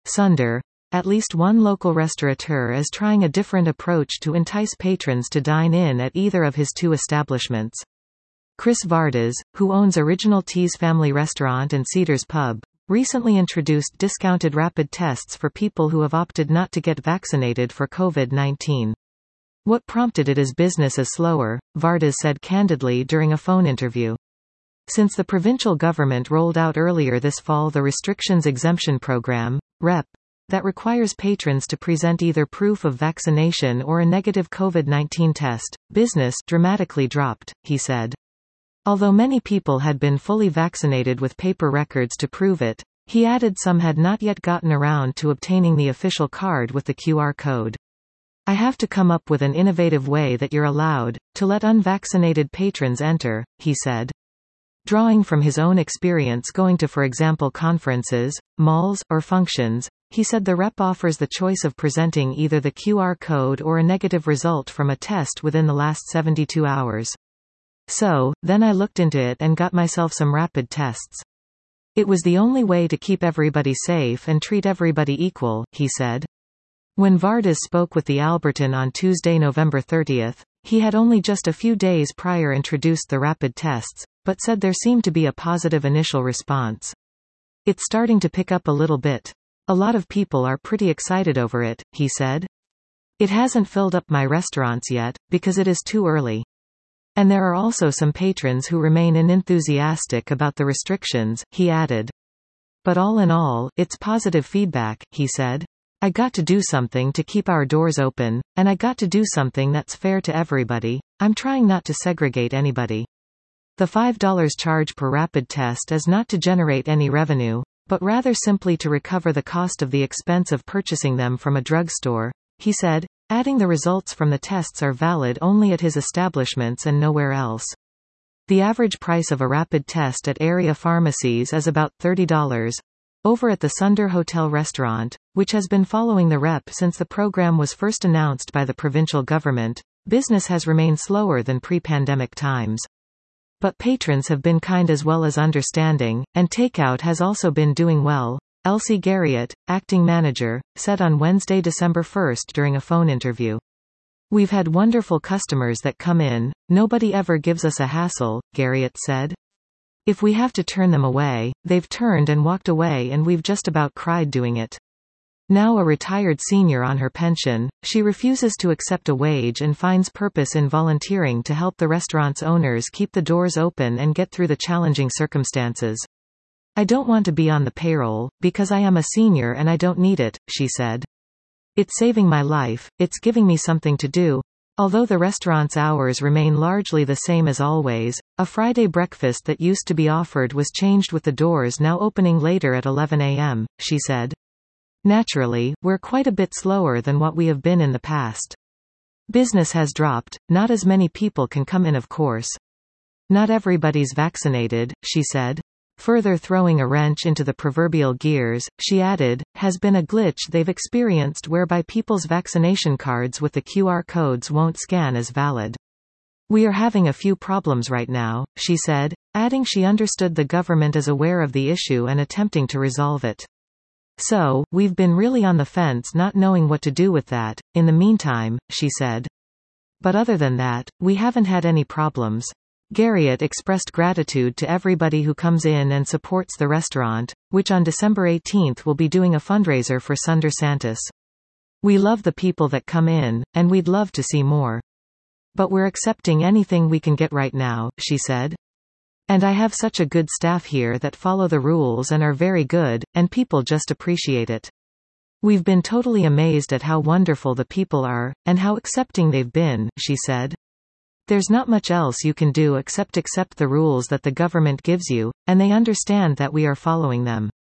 Sunder. At least one local restaurateur is trying a different approach to entice patrons to dine in at either of his two establishments. Chris Vardas, who owns Original Teas Family Restaurant and Cedars Pub, recently introduced discounted rapid tests for people who have opted not to get vaccinated for COVID-19. What prompted it is business is slower, Vardas said candidly during a phone interview. Since the provincial government rolled out earlier this fall the Restrictions Exemption Program, REP, that requires patrons to present either proof of vaccination or a negative COVID-19 test, business dramatically dropped, he said. Although many people had been fully vaccinated with paper records to prove it, he added some had not yet gotten around to obtaining the official card with the QR code. I have to come up with an innovative way that you're allowed to let unvaccinated patrons enter, he said. Drawing from his own experience going to, for example, conferences, malls, or functions, he said the rep offers the choice of presenting either the QR code or a negative result from a test within the last 72 hours. So, then I looked into it and got myself some rapid tests. It was the only way to keep everybody safe and treat everybody equal, he said. When Vardas spoke with the Albertan on Tuesday, November 30, he had only just a few days prior introduced the rapid tests, but said there seemed to be a positive initial response. It's starting to pick up a little bit. A lot of people are pretty excited over it, he said. It hasn't filled up my restaurants yet, because it is too early. And there are also some patrons who remain unenthusiastic about the restrictions, he added. But all in all, it's positive feedback, he said. I got to do something to keep our doors open, and I got to do something that's fair to everybody. I'm trying not to segregate anybody. The $5 charge per rapid test is not to generate any revenue, but rather simply to recover the cost of the expense of purchasing them from a drugstore, he said, adding the results from the tests are valid only at his establishments and nowhere else. The average price of a rapid test at area pharmacies is about $30. Over at the Sunder Hotel restaurant, which has been following the rep since the program was first announced by the provincial government, business has remained slower than pre-pandemic times. But patrons have been kind as well as understanding, and takeout has also been doing well, Elsie Garriott, acting manager, said on Wednesday, December 1 during a phone interview. We've had wonderful customers that come in, nobody ever gives us a hassle, Garriott said. If we have to turn them away, they've turned and walked away and we've just about cried doing it. Now a retired senior on her pension, she refuses to accept a wage and finds purpose in volunteering to help the restaurant's owners keep the doors open and get through the challenging circumstances. I don't want to be on the payroll, because I am a senior and I don't need it, she said. It's saving my life, it's giving me something to do. Although the restaurant's hours remain largely the same as always, a Friday breakfast that used to be offered was changed with the doors now opening later at 11 a.m., she said. Naturally, we're quite a bit slower than what we have been in the past. Business has dropped, not as many people can come in, of course. Not everybody's vaccinated, she said. Further throwing a wrench into the proverbial gears, she added, has been a glitch they've experienced whereby people's vaccination cards with the QR codes won't scan as valid. We are having a few problems right now, she said, adding she understood the government is aware of the issue and attempting to resolve it. So, we've been really on the fence not knowing what to do with that, in the meantime, she said. But other than that, we haven't had any problems. Garriott expressed gratitude to everybody who comes in and supports the restaurant, which on December 18 will be doing a fundraiser for Sunder Santis. We love the people that come in, and we'd love to see more. But we're accepting anything we can get right now, she said. And I have such a good staff here that follow the rules and are very good, and people just appreciate it. We've been totally amazed at how wonderful the people are, and how accepting they've been, she said. There's not much else you can do except accept the rules that the government gives you, and they understand that we are following them.